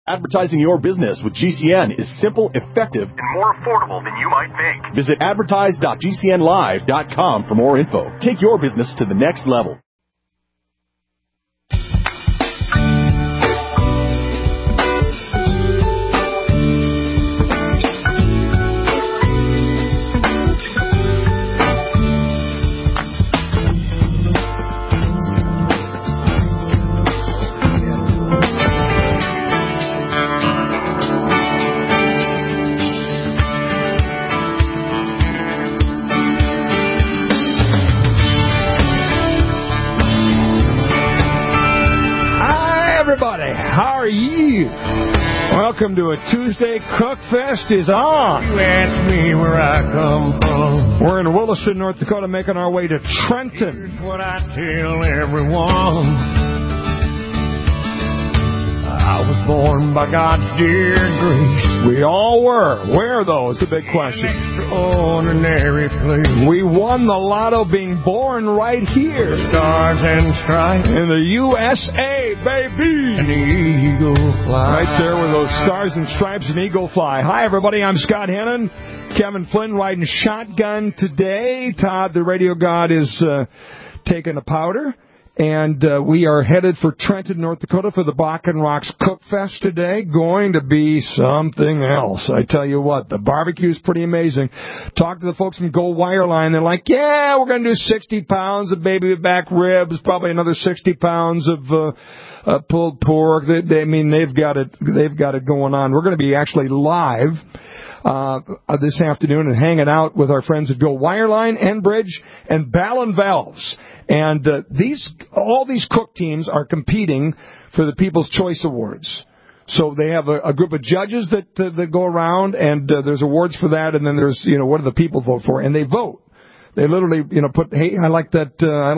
Advertising your business with GCN is simple, effective, and more affordable than you might think. Visit advertise.gcnlive.com for more info. Take your business to the next level. How are you? Welcome to a Tuesday Cook Fest is on. You ask me where I come from. We're in Williston, North Dakota, making our way to Trenton. Here's what I tell everyone. I was born by God's dear grace. We all were. Where are those? The big question. Extraordinary place. We won the lotto being born right here. Stars and stripes. In the USA, baby. And the eagle fly. Right there with those stars and stripes and eagle fly. Hi, everybody. I'm Scott Hennon. Kevin Flynn riding shotgun today. Todd, the radio god, is taking a powder. And we are headed for Trenton, North Dakota for the Bakken Rocks Cook Fest today. Going to be something else. I tell you what, the barbecue's pretty amazing. Talk to the folks from Go Wireline. They're like, yeah, we're going to do 60 pounds of baby back ribs, probably another 60 pounds of pulled pork. They've got it going on. We're going to be actually live this afternoon and hanging out with our friends at Go Wireline, Enbridge, and Ballon Valves. And all these cook teams are competing for the People's Choice Awards. So they have a group of judges that go around, and there's awards for that, and then there's, what do the people vote for? And they vote. They literally, put, hey, I like that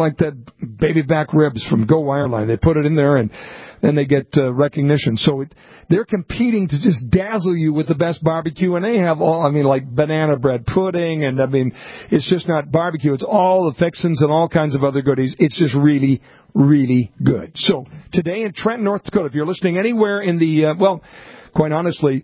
baby back ribs from Go Wireline. They put it in there, and then they get recognition. So they're competing to just dazzle you with the best barbecue, and they have like banana bread pudding, and it's just not barbecue. It's all the fixins and all kinds of other goodies. It's just really, really good. So today in Trenton, North Dakota, if you're listening anywhere in the, quite honestly,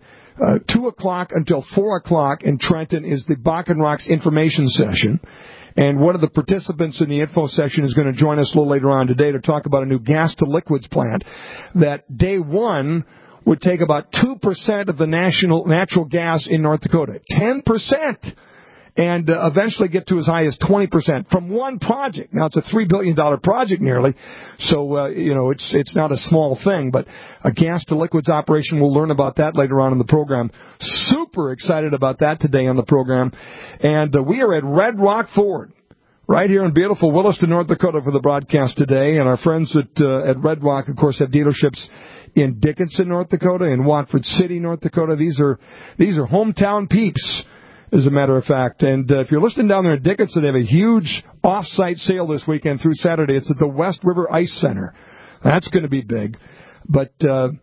2 o'clock until 4 o'clock in Trenton is the Bakken Rocks information session. And one of the participants in the info session is going to join us a little later on today to talk about a new gas-to-liquids plant that day one would take about 2% of the natural gas in North Dakota. 10%! And eventually get to as high as 20% from one project. Now, it's a $3 billion project nearly, so, it's not a small thing, but a gas-to-liquids operation, we'll learn about that later on in the program. Super excited about that today on the program. And we are at Red Rock Ford, right here in beautiful Williston, North Dakota for the broadcast today. And our friends at Red Rock, of course, have dealerships in Dickinson, North Dakota, in Watford City, North Dakota. These are hometown peeps, as a matter of fact. And if you're listening down there in Dickinson, they have a huge off-site sale this weekend through Saturday. It's at the West River Ice Center. That's going to be big. But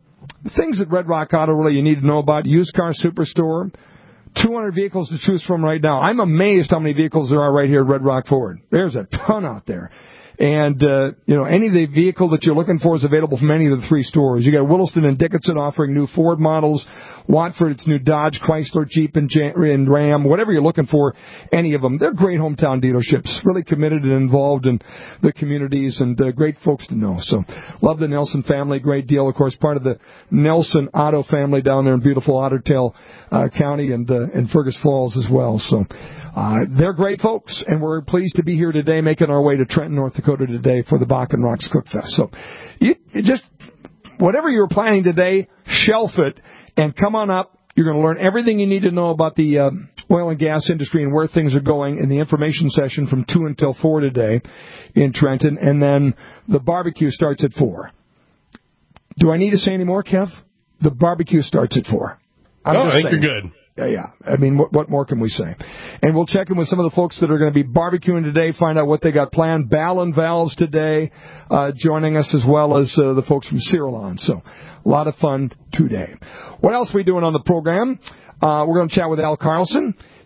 things at Red Rock Auto really you need to know about. Used car superstore. 200 vehicles to choose from right now. I'm amazed how many vehicles there are right here at Red Rock Ford. There's a ton out there. And, any of the vehicle that you're looking for is available from any of the three stores. You got Williston and Dickinson offering new Ford models. Watford, it's new Dodge, Chrysler, Jeep, and Ram. Whatever you're looking for, any of them. They're great hometown dealerships. Really committed and involved in the communities and great folks to know. So, love the Nelson family. Great deal. Of course, part of the Nelson Auto family down there in beautiful Ottertail County and Fergus Falls as well. So, they're great folks, and we're pleased to be here today, making our way to Trenton, North Dakota today for the Bakken Rocks Cook Fest. So, you just, whatever you're planning today, shelf it and come on up. You're going to learn everything you need to know about the oil and gas industry and where things are going in the information session from 2 until 4 today in Trenton, and then the barbecue starts at 4. Do I need to say any more, Kev? The barbecue starts at 4. I think you're good. Yeah. I mean, what more can we say? And we'll check in with some of the folks that are going to be barbecuing today, find out what they got planned. Ballon Valves today joining us, as well as the folks from Cirillon. So a lot of fun today. What else are we doing on the program? We're going to chat with Al Carlson.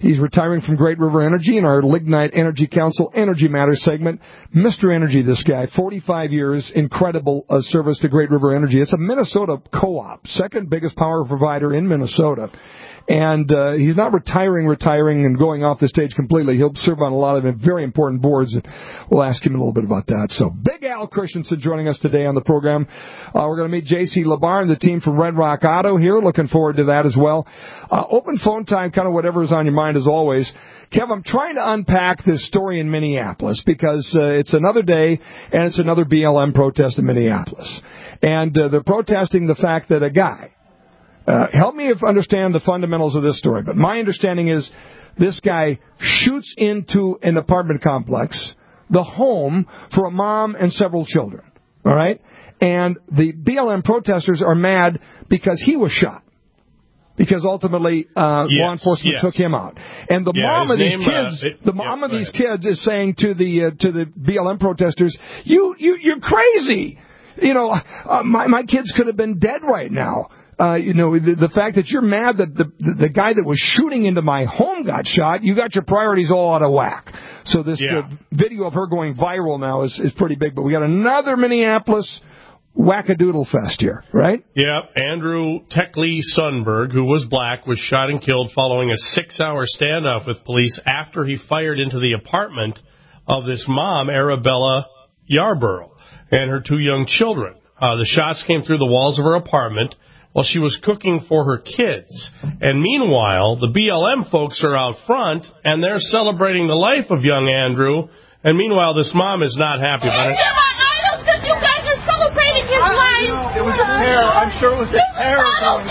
He's retiring from Great River Energy in our Lignite Energy Council Energy Matters segment. Mr. Energy, this guy, 45 years, incredible service to Great River Energy. It's a Minnesota co-op, second biggest power provider in Minnesota. And he's not retiring and going off the stage completely. He'll serve on a lot of very important boards. And we'll ask him a little bit about that. So Big Al Christensen joining us today on the program. We're going to meet J.C. Labar and the team from Red Rock Auto here. Looking forward to that as well. Open phone time, kind of whatever's on your mind as always. Kev, I'm trying to unpack this story in Minneapolis because it's another day and it's another BLM protest in Minneapolis. And they're protesting the fact that a guy, help me understand the fundamentals of this story, but my understanding is this guy shoots into an apartment complex, the home for a mom and several children, all right? And the BLM protesters are mad because he was shot, because ultimately law enforcement took him out. And the mom of these kids, kids is saying to the BLM protesters, you're crazy. You know, my kids could have been dead right now. The fact that you're mad that the guy that was shooting into my home got shot, you got your priorities all out of whack. So this video of her going viral now is pretty big. But we got another Minneapolis wackadoodle fest here, right? Yep. Andrew Techley Sundberg, who was black, was shot and killed following a 6-hour standoff with police after he fired into the apartment of this mom, Arabella Yarborough, and her 2 young children. The shots came through the walls of her apartment while she was cooking for her kids. And meanwhile, the BLM folks are out front, and they're celebrating the life of young Andrew. And meanwhile, this mom is not happy about it. Because you guys are celebrating his life. It was a terror. I'm sure it was a terror.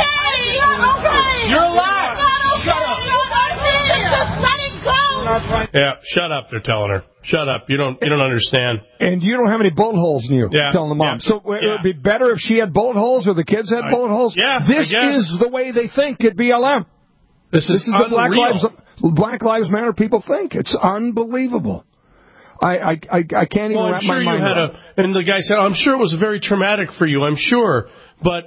Okay. You're alive. Shut up. Just let it go. Yeah, shut up, they're telling her. Shut up. You don't understand. And you don't have any bullet holes in you, telling the mom. So it would be better if she had bullet holes or the kids had bullet holes? Yeah, This is the way they think at BLM. This is the Black Lives Matter people think. It's unbelievable. I can't even wrap my mind around it. And the guy said, I'm sure it was very traumatic for you, I'm sure. But,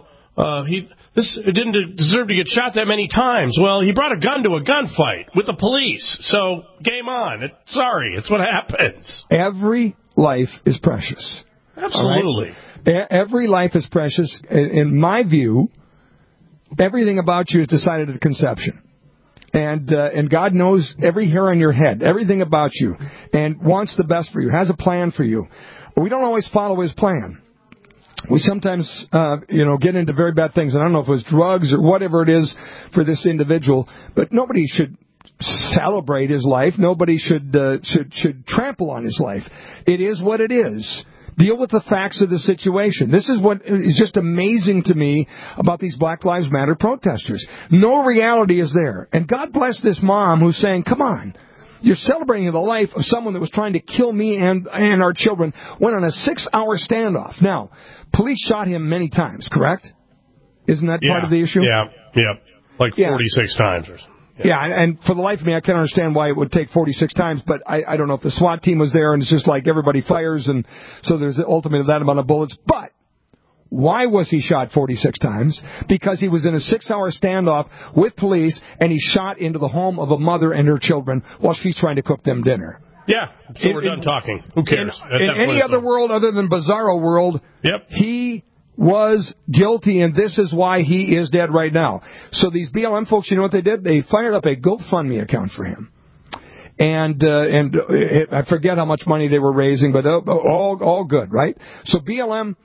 it didn't deserve to get shot that many times. Well, he brought a gun to a gunfight with the police. So, game on. Sorry, it's what happens. Every life is precious. Absolutely. Right? Every life is precious. In my view, everything about you is decided at conception. And God knows every hair on your head, everything about you, and wants the best for you, has a plan for you. We don't always follow his plan. We sometimes, get into very bad things. And I don't know if it was drugs or whatever it is for this individual, but nobody should celebrate his life. Nobody should trample on his life. It is what it is. Deal with the facts of the situation. This is what is just amazing to me about these Black Lives Matter protesters. No reality is there. And God bless this mom who's saying, come on. You're celebrating the life of someone that was trying to kill me and our children, went on a 6-hour standoff. Now, police shot him many times, correct? Isn't that part of the issue? Yeah. Like 46 times or something. Yeah, and for the life of me, I can't understand why it would take 46 times, but I don't know if the SWAT team was there and it's just like everybody fires, and so there's ultimately that amount of bullets. But why was he shot 46 times? Because he was in a 6-hour standoff with police, and he shot into the home of a mother and her children while she's trying to cook them dinner. Yeah, so we're done talking. Who cares? In any other world other than Bizarro world, he was guilty, and this is why he is dead right now. So these BLM folks, you know what they did? They fired up a GoFundMe account for him. And I forget how much money they were raising, but all good, right? So BLM,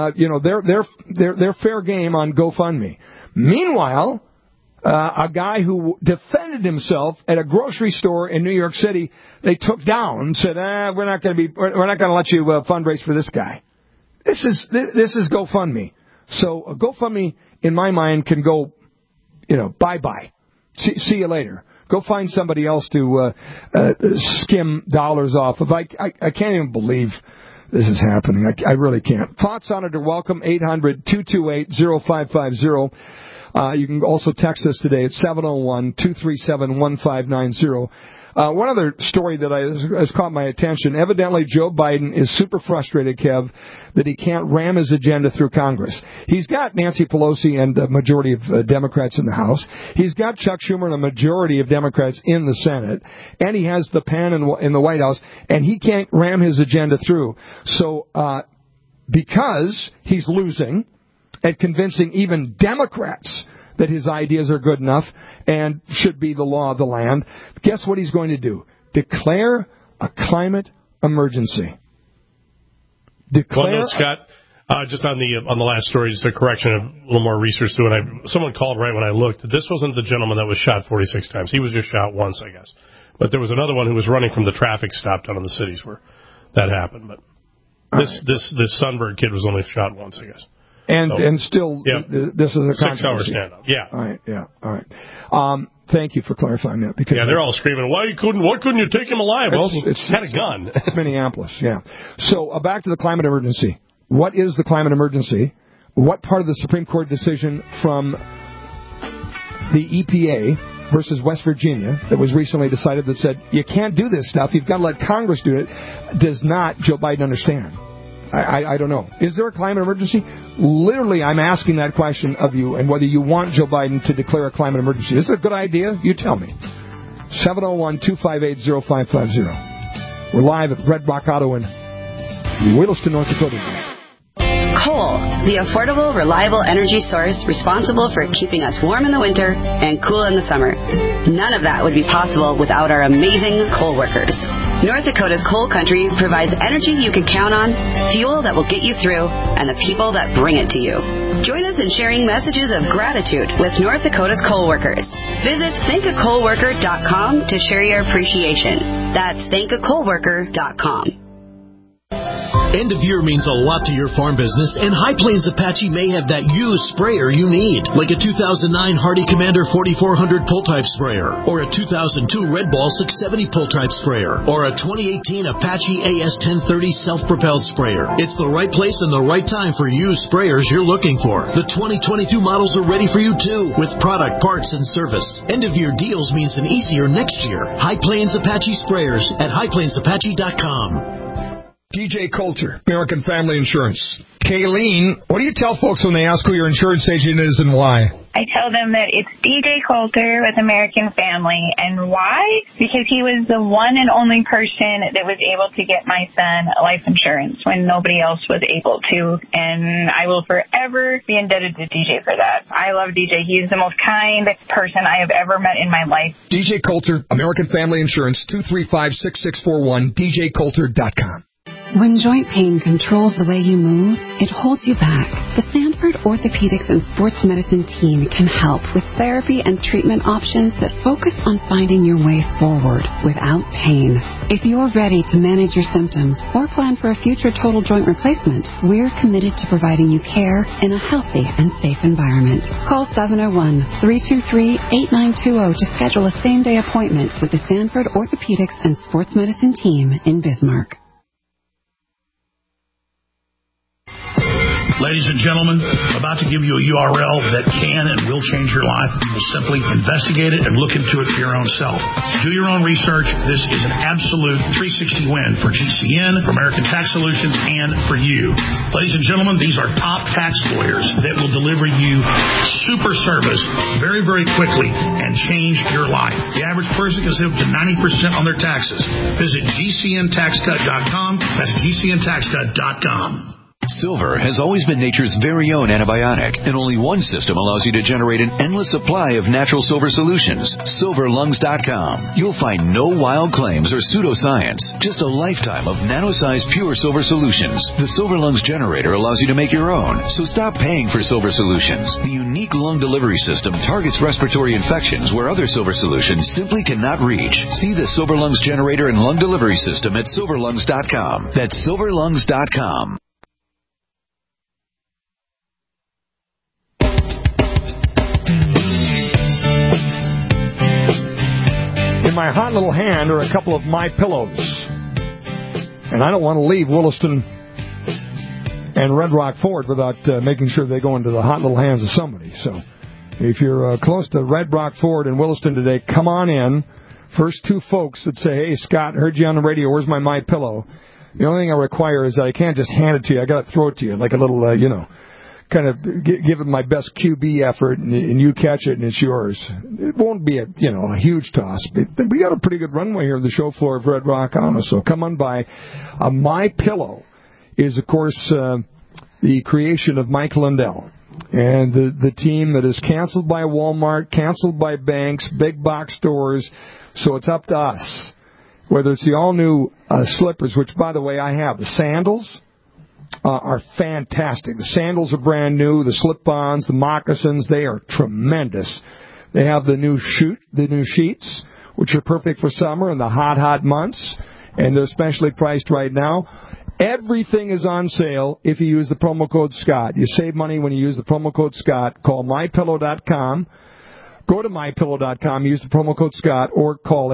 they're fair game on GoFundMe. Meanwhile, a guy who defended himself at a grocery store in New York City, they took down and said, we're not going to let you fundraise for this guy. This is GoFundMe. So GoFundMe, in my mind, can go, bye-bye. See you later. Go find somebody else to skim dollars off of. I can't even believe this is happening. I really can't. Thoughts on it are welcome. 800-228-0550. You can also text us today at 701-237-1590. One other story that has caught my attention. Evidently, Joe Biden is super frustrated, Kev, that he can't ram his agenda through Congress. He's got Nancy Pelosi and a majority of Democrats in the House. He's got Chuck Schumer and a majority of Democrats in the Senate. And he has the pen in the White House. And he can't ram his agenda through. So, because he's losing at convincing even Democrats that his ideas are good enough and should be the law of the land, guess what he's going to do? Declare a climate emergency. Well, Scott, just on the last story, just a correction, a little more research to it. Someone called right when I looked. This wasn't the gentleman that was shot 46 times. He was just shot once, I guess. But there was another one who was running from the traffic stop down in the cities where that happened. But this Sundberg kid was only shot once, I guess. And still, this is a 6-hour stand-up. Yeah. All right. Yeah. All right. Thank you for clarifying that. Because they're all screaming, why couldn't you take him alive? Well, it's had a gun. It's Minneapolis. Yeah. So back to the climate emergency. What is the climate emergency? What part of the Supreme Court decision from the EPA versus West Virginia that was recently decided that said you can't do this stuff, you've got to let Congress do it, does not Joe Biden understand? I don't know. Is there a climate emergency? Literally, I'm asking that question of you and whether you want Joe Biden to declare a climate emergency. Is it a good idea? You tell me. 701-258-0550. We're live at Red Rock Auto in Williston, North Dakota. Coal, the affordable, reliable energy source responsible for keeping us warm in the winter and cool in the summer. None of that would be possible without our amazing coal workers. North Dakota's coal country provides energy you can count on, fuel that will get you through, and the people that bring it to you. Join us in sharing messages of gratitude with North Dakota's coal workers. Visit thankacoalworker.com to share your appreciation. That's thankacoalworker.com. End of year means a lot to your farm business, and High Plains Apache may have that used sprayer you need, like a 2009 Hardy Commander 4400 pull-type sprayer, or a 2002 Red Ball 670 pull-type sprayer, or a 2018 Apache AS1030 self-propelled sprayer. It's the right place and the right time for used sprayers you're looking for. The 2022 models are ready for you too, with product, parts, and service. End of year deals means an easier next year. High Plains Apache sprayers at highplainsapache.com. DJ Coulter, American Family Insurance. Kayleen, what do you tell folks when they ask who your insurance agent is and why? I tell them that it's DJ Coulter with American Family. And why? Because he was the one and only person that was able to get my son life insurance when nobody else was able to. And I will forever be indebted to DJ for that. I love DJ. He's the most kind person I have ever met in my life. DJ Coulter, American Family Insurance, 235-6641, djcoulter.com. When joint pain controls the way you move, it holds you back. The Sanford Orthopedics and Sports Medicine team can help with therapy and treatment options that focus on finding your way forward without pain. If you're ready to manage your symptoms or plan for a future total joint replacement, we're committed to providing you care in a healthy and safe environment. Call 701-323-8920 to schedule a same-day appointment with the Sanford Orthopedics and Sports Medicine team in Bismarck. Ladies and gentlemen, I'm about to give you a URL that can and will change your life. You will simply investigate it and look into it for your own self. Do your own research. This is an absolute 360 win for GCN, for American Tax Solutions, and for you. Ladies and gentlemen, these are top tax lawyers that will deliver you super service very, very quickly and change your life. The average person can save up to 90% on their taxes. Visit GCNTaxCut.com. That's GCNTaxCut.com. Silver has always been nature's very own antibiotic, and only one system allows you to generate an endless supply of natural silver solutions. SilverLungs.com. You'll find no wild claims or pseudoscience, just a lifetime of nano-sized pure silver solutions. The Silver Lungs generator allows you to make your own, so stop paying for silver solutions. The unique lung delivery system targets respiratory infections where other silver solutions simply cannot reach. See the Silver Lungs generator and lung delivery system at SilverLungs.com. That's SilverLungs.com. In my hot little hand are a couple of My Pillows, and I don't want to leave Williston and Red Rock Ford without making sure they go into the hot little hands of somebody. So If you're close to Red Rock Ford in Williston today, come on in. First 2 folks that say, hey, Scott, heard you on the radio. Where's my MyPillow? The only thing I require is that I can't just hand it to you. I got to throw it to you like a little, kind of give it my best QB effort, and you catch it, and it's yours. It won't be a huge toss, but we got a pretty good runway here on the show floor of Red Rock Auto, so come on by. MyPillow is, of course, the creation of Mike Lindell and the team that is canceled by Walmart, canceled by banks, big box stores, so it's up to us. Whether it's the all-new slippers, which, by the way, I have. The sandals are fantastic. The sandals are brand new. The slip-ons, the moccasins, they are tremendous. They have the new sheets, which are perfect for summer and the hot months, and they're specially priced right now. Everything is on sale if you use the promo code Scott. You save money when you use the promo code Scott. Call MyPillow.com. Go to MyPillow.com, use the promo code Scott, or call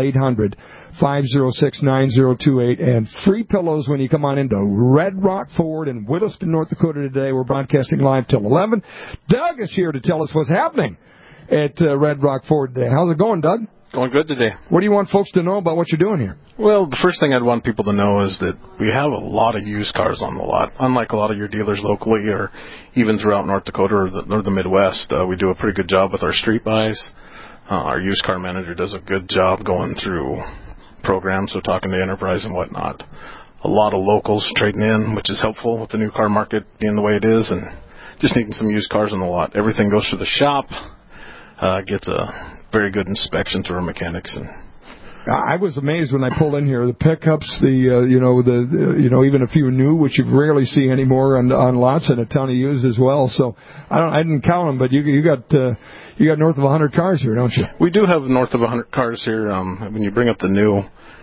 800-506-9028. And free pillows when you come on into Red Rock Ford in Williston, North Dakota today. We're broadcasting live till 11. Doug is here to tell us what's happening at Red Rock Ford today. How's it going, Doug? Going good today. What do you want folks to know about what you're doing here? Well, the first thing I'd want people to know is that we have a lot of used cars on the lot. Unlike a lot of your dealers locally or even throughout North Dakota or the Midwest, we do a pretty good job with our street buys. Our used car manager does a good job going through programs, so talking to Enterprise and whatnot. A lot of locals trading in, which is helpful with the new car market being the way it is, and just needing some used cars on the lot. Everything goes through the shop, gets a very good inspection through our mechanics. And I was amazed when I pulled in here. The pickups, even a few new, which you rarely see anymore on lots, and a ton of used as well. So I didn't count them, but you got north of 100 cars here, don't you? We do have north of 100 cars here. When you bring up the new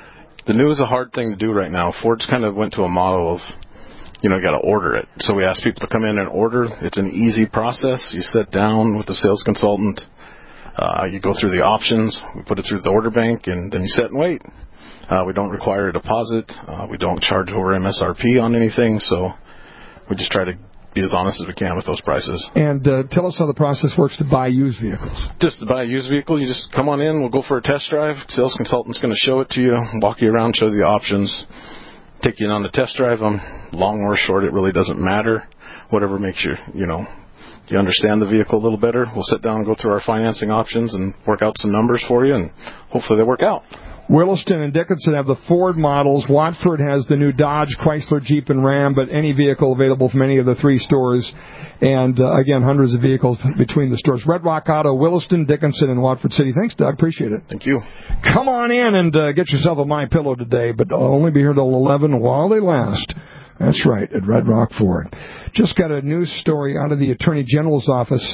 is a hard thing to do right now. Ford's kind of went to a model of, you got to order it. So we ask people to come in and order. It's an easy process. You sit down with the sales consultant. You go through the options, we put it through the order bank, and then you sit and wait. We don't require a deposit. We don't charge over MSRP on anything, so we just try to be as honest as we can with those prices. And tell us how the process works to buy used vehicles. Just to buy a used vehicle, you just come on in, we'll go for a test drive. Sales consultant's going to show it to you, walk you around, show you the options, take you on the test drive. Long or short, it really doesn't matter. Whatever makes you understand the vehicle a little better. We'll sit down and go through our financing options and work out some numbers for you, and hopefully they work out. Williston and Dickinson have the Ford models. Watford has the new Dodge, Chrysler, Jeep, and Ram, but any vehicle available from any of the 3 stores. And, again, hundreds of vehicles between the stores. Red Rock Auto, Williston, Dickinson, and Watford City. Thanks, Doug. Appreciate it. Thank you. Come on in and get yourself a MyPillow today, but I'll only be here till 11 while they last. That's right, at Red Rock Ford. Just got a news story out of the Attorney General's office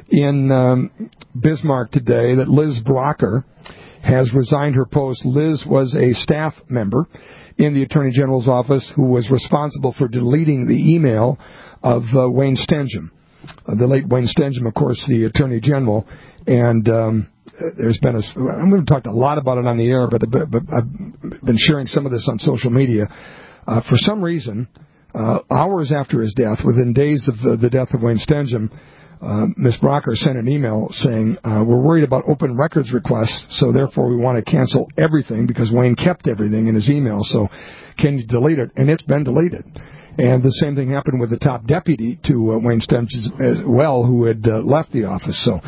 in Bismarck today that Liz Blocker has resigned her post. Liz was a staff member in the Attorney General's office who was responsible for deleting the email of Wayne Stenghjem. The late Wayne Stenghjem, of course, the Attorney General, and there's been I'm going to talk a lot about it on the air, but I've been sharing some of this on social media. For some reason, hours after his death, within days of the death of Wayne Stenghjem, Ms. Blocker sent an email saying, we're worried about open records requests, so therefore we want to cancel everything because Wayne kept everything in his email, so can you delete it? And it's been deleted. And the same thing happened with the top deputy to Wayne Stenghjem as well, who had left the office. So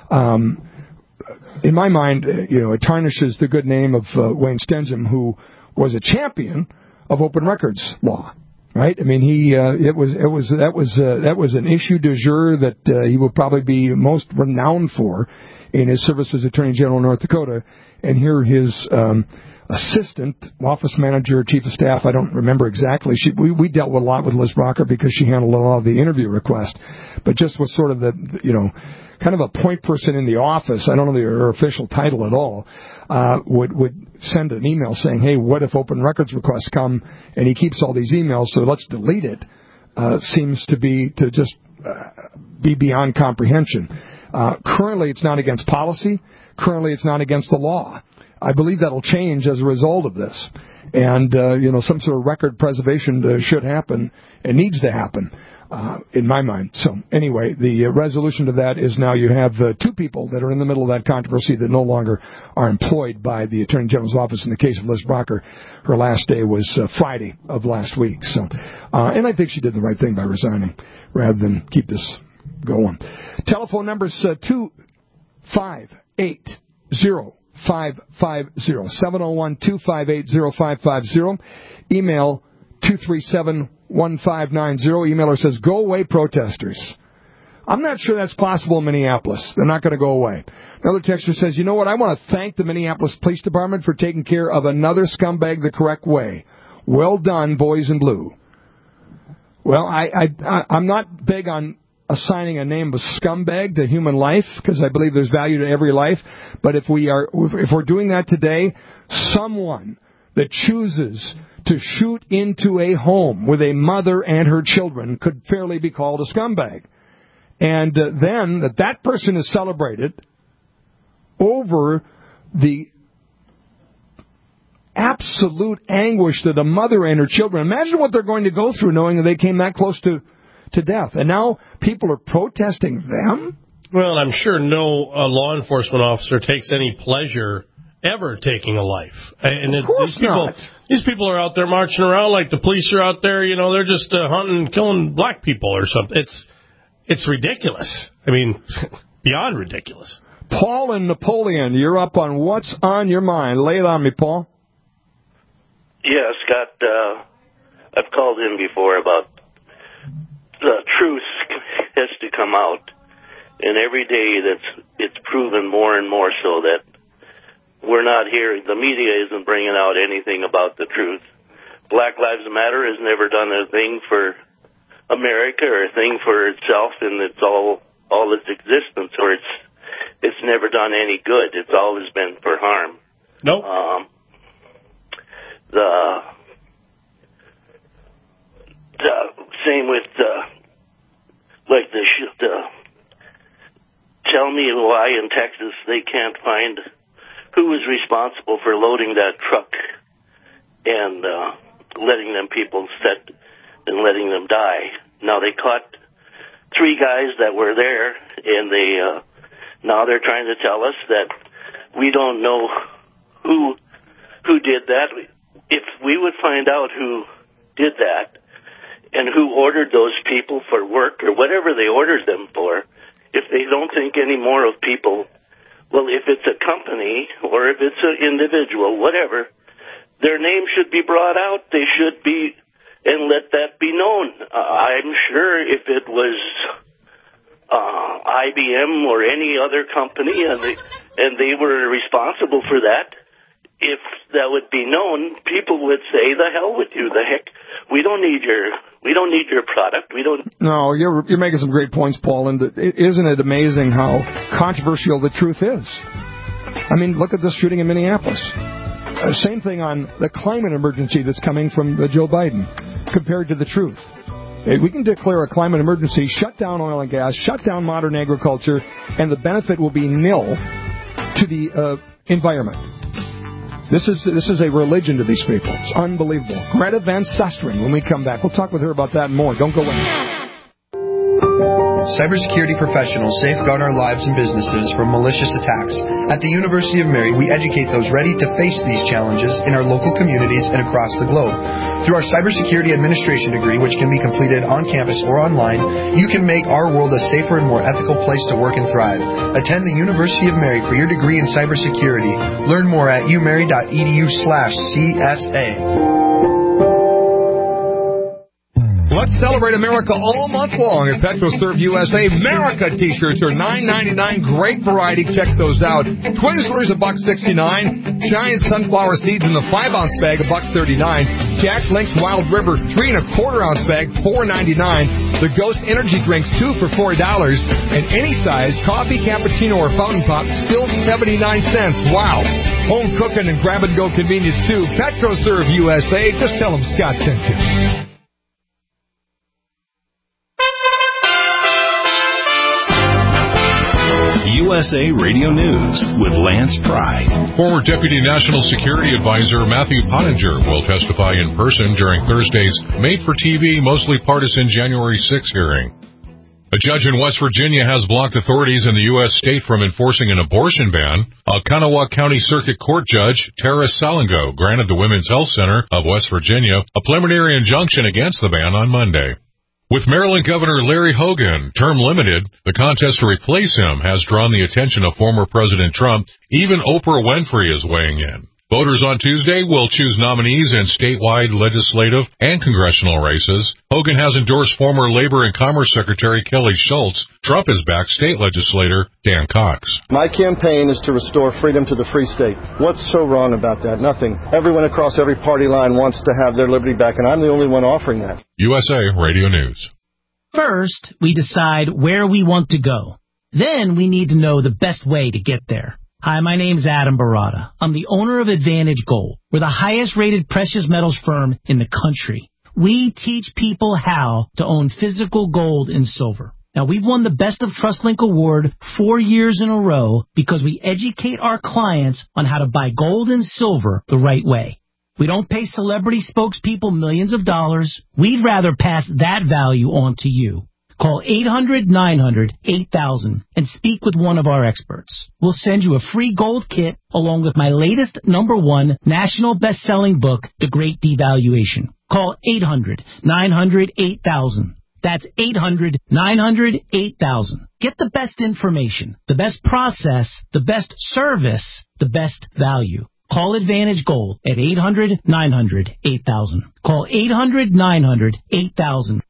in my mind, it tarnishes the good name of Wayne Stenghjem, who was a champion of open records law, right? I mean, that was an issue du jour that he will probably be most renowned for in his service as Attorney General of North Dakota. And here his assistant, office manager, chief of staff, I don't remember exactly. We dealt with a lot with Liz Blocker because she handled a lot of the interview requests, but just was sort of the kind of a point person in the office. I don't know her official title at all. Would send an email saying, hey, what if open records requests come, and he keeps all these emails, so let's delete it, seems to be beyond comprehension. Currently, it's not against policy. Currently, it's not against the law. I believe that'll change as a result of this. And, some sort of record preservation should happen and needs to happen. in my mind. So anyway, the resolution to that is now you have 2 people that are in the middle of that controversy that no longer are employed by the Attorney General's office. In the case of Liz Brocker, her last day was Friday of last week. So, and I think she did the right thing by resigning rather than keep this going. Telephone number's 2580550 701-258-0550. Email 237-1590. Emailer says, go away, protesters. I'm not sure that's possible in Minneapolis. They're not going to go away. Another texter says, you know what? I want to thank the Minneapolis Police Department for taking care of another scumbag the correct way. Well done, boys in blue. Well, I'm not big on assigning a name of scumbag to human life because I believe there's value to every life. But if we're doing that today, someone that chooses to shoot into a home with a mother and her children could fairly be called a scumbag. And then that person is celebrated over the absolute anguish that a mother and her children, imagine what they're going to go through knowing that they came that close to death. And now people are protesting them? Well, I'm sure no law enforcement officer takes any pleasure ever taking a life. And of course these people are out there marching around like the police are out there, they're just hunting and killing black people or something. It's ridiculous. I mean, beyond ridiculous. Paul and Napoleon, you're up on What's on Your Mind. Lay it on me, Paul. Yeah, Scott, I've called in before about the truth has to come out. And every day it's proven more and more so that we're not hearing, the media isn't bringing out anything about the truth. Black Lives Matter has never done a thing for America or a thing for itself in its all its existence, or it's never done any good. It's always been for harm. Nope. The same with like the tell me why in Texas they can't find who was responsible for loading that truck and letting them people set and letting them die. Now they caught 3 guys that were there, and now they're trying to tell us that we don't know who did that. If we would find out who did that and who ordered those people for work or whatever they ordered them for, if they don't think any more of people, well, if it's a company or if it's an individual, whatever, their name should be brought out. They should be, and let that be known. I'm sure if it was IBM or any other company and they were responsible for that, if that would be known, people would say, "The hell with you! The heck, we don't need your product. We don't." No, you're making some great points, Paul. And isn't it amazing how controversial the truth is? I mean, look at this shooting in Minneapolis. Same thing on the climate emergency that's coming from Joe Biden compared to the truth. We can declare a climate emergency, shut down oil and gas, shut down modern agriculture, and the benefit will be nil to the environment. This is a religion to these people. It's unbelievable. Greta Van Susteren, when we come back, we'll talk with her about that and more. Don't go away. Cybersecurity professionals safeguard our lives and businesses from malicious attacks. At the University of Mary, we educate those ready to face these challenges in our local communities and across the globe. Through our cybersecurity administration degree, which can be completed on campus or online, you can make our world a safer and more ethical place to work and thrive. Attend the University of Mary for your degree in cybersecurity. Learn more at umary.edu/CSA. Let's celebrate America all month long at PetroServe USA. America T-shirts are $9.99. Great variety. Check those out. Twizzlers $1.69. Giant sunflower seeds in the 5-ounce bag $1.39. Jack Link's Wild River 3 1/4-ounce bag $4.99. The Ghost Energy drinks 2 for $4. And any size coffee, cappuccino, or fountain pop still 79 cents. Wow. Home cooking and grab and go convenience too. PetroServe USA. Just tell them Scott sent you. USA Radio News with Lance Pry. Former Deputy National Security Advisor Matthew Pottinger will testify in person during Thursday's made-for-TV, mostly partisan January 6 hearing. A judge in West Virginia has blocked authorities in the U.S. state from enforcing an abortion ban. A Kanawha County Circuit Court judge, Tara Salango, granted the Women's Health Center of West Virginia a preliminary injunction against the ban on Monday. With Maryland Governor Larry Hogan term limited, the contest to replace him has drawn the attention of former President Trump. Even Oprah Winfrey is weighing in. Voters on Tuesday will choose nominees in statewide legislative and congressional races. Hogan has endorsed former Labor and Commerce Secretary Kelly Schultz. Trump has backed state legislator Dan Cox. My campaign is to restore freedom to the free state. What's so wrong about that? Nothing. Everyone across every party line wants to have their liberty back, and I'm the only one offering that. USA Radio News. First, we decide where we want to go. Then we need to know the best way to get there. Hi, my name's Adam Barada. I'm the owner of Advantage Gold. We're the highest-rated precious metals firm in the country. We teach people how to own physical gold and silver. Now, we've won the Best of TrustLink Award 4 years in a row because we educate our clients on how to buy gold and silver the right way. We don't pay celebrity spokespeople millions of dollars. We'd rather pass that value on to you. Call 800-900-8000 and speak with one of our experts. We'll send you a free gold kit along with my latest #1 national best-selling book, The Great Devaluation. Call 800-900-8000. That's 800-900-8000. Get the best information, the best process, the best service, the best value. Call Advantage Gold at 800-900-8000. Call 800-900-8000.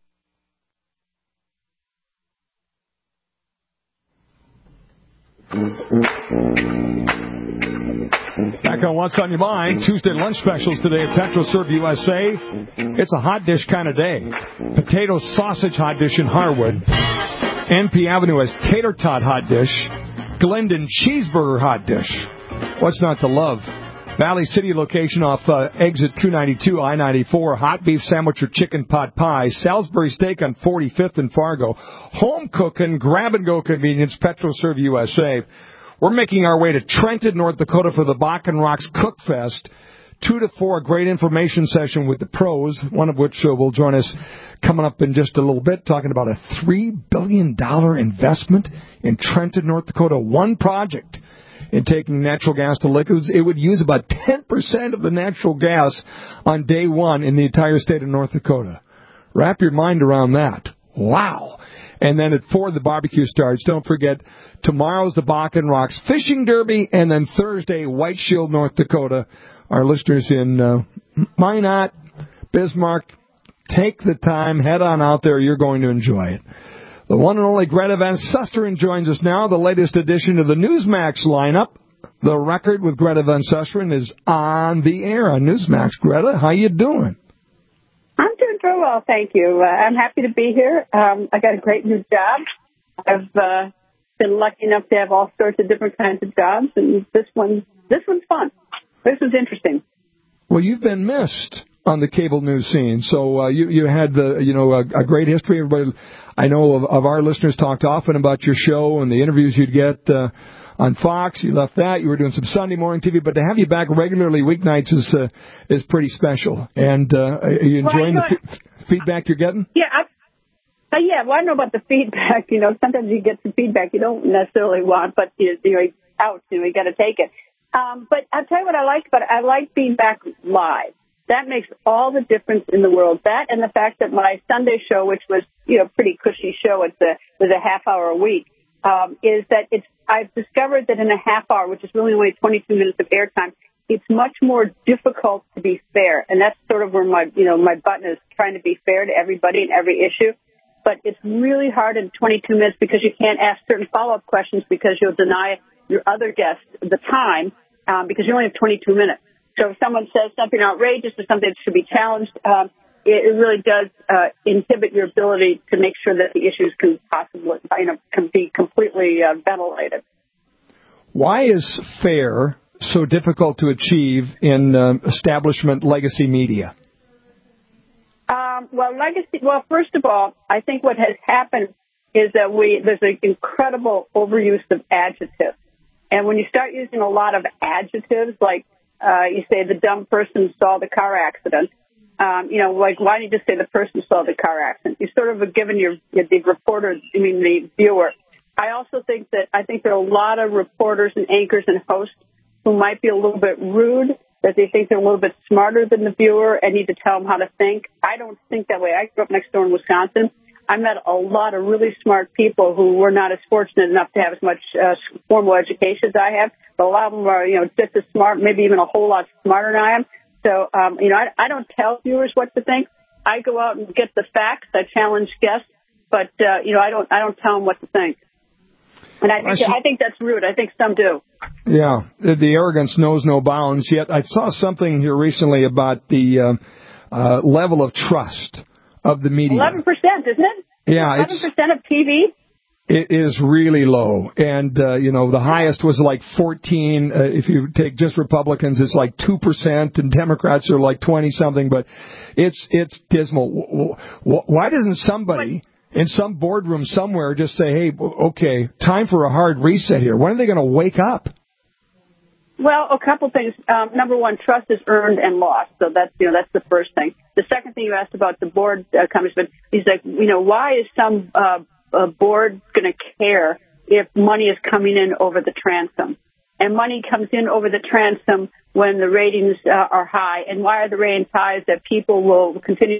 Back on What's on Your Mind, Tuesday lunch specials today at PetroServe USA. It's a hot dish kind of day. Potato sausage hot dish in Harwood. NP Avenue has tater tot hot dish. Glendon cheeseburger hot dish. What's not to love? Valley City location off exit 292, I-94. Hot beef sandwich or chicken pot pie. Salisbury steak on 45th and Fargo. Home cooking, grab-and-go convenience, PetroServe USA. We're making our way to Trenton, North Dakota for the Bakken Rocks Cook Fest. 2 to 4, a great information session with the pros, one of which will join us coming up in just a little bit, talking about a $3 billion investment in Trenton, North Dakota. One project in taking natural gas to liquids. It would use about 10% of the natural gas on day one in the entire state of North Dakota. Wrap your mind around that. Wow. And then at 4, the barbecue starts. Don't forget, tomorrow's the Bakken Rocks Fishing Derby, and then Thursday, White Shield, North Dakota. Our listeners in Minot, Bismarck, take the time, head on out there. You're going to enjoy it. The one and only Greta Van Susteren joins us now, the latest edition of the Newsmax lineup. The Record with Greta Van Susteren is on the air on Newsmax. Greta, how you doing? I'm doing very well, thank you. I'm happy to be here. I got a great new job. I've been lucky enough to have all sorts of different kinds of jobs, and this one's fun. This was interesting. Well, you've been missed on the cable news scene. So you had a great history. Everybody, I know of our listeners talked often about your show and the interviews you'd get on Fox. You left that. You were doing some Sunday morning TV, but to have you back regularly weeknights is pretty special. And are you enjoying the feedback you're getting? Yeah. Well, I know about the feedback. Sometimes you get some feedback you don't necessarily want, but you got to take it. But I'll tell you what I like about it. I like being back live. That makes all the difference in the world. That and the fact that my Sunday show, which was, pretty cushy show, it was a half hour a week, is that I've discovered that in a half hour, which is really only 22 minutes of airtime, it's much more difficult to be fair. And that's sort of where my button is, trying to be fair to everybody and every issue. But it's really hard in 22 minutes because you can't ask certain follow-up questions because you'll deny your other guests the time because you only have 22 minutes. So if someone says something outrageous or something that should be challenged, it really does inhibit your ability to make sure that the issues can possibly, can be completely ventilated. Why is fair so difficult to achieve in establishment legacy media? Well, first of all, I think what has happened is that there's an incredible overuse of adjectives. And when you start using a lot of adjectives, like you say the dumb person saw the car accident, like why don't you just say the person saw the car accident? You sort of have given the reporter, the viewer. I also think there are a lot of reporters and anchors and hosts who might be a little bit rude, that they think they're a little bit smarter than the viewer and need to tell them how to think. I don't think that way. I grew up next door in Wisconsin. I met a lot of really smart people who were not as fortunate enough to have as much formal education as I have. But a lot of them are, just as smart, maybe even a whole lot smarter than I am. So, I don't tell viewers what to think. I go out and get the facts. I challenge guests, but I don't tell them what to think. And I think that's rude. I think some do. Yeah, the arrogance knows no bounds. Yet I saw something here recently about the level of trust of the media. 11%, isn't it? Yeah, 11% of TV. It is really low, and the highest was like 14. If you take just Republicans, it's like 2%, and Democrats are like 20 something. But it's dismal. Why doesn't somebody in some boardroom somewhere just say, "Hey, okay, time for a hard reset here"? When are they going to wake up? Well, a couple things. Number one, trust is earned and lost. So that's the first thing. The second thing you asked about the board comments, he's like, why is some board going to care if money is coming in over the transom? And money comes in over the transom when the ratings are high. And why are the ratings high? Is that people will continue.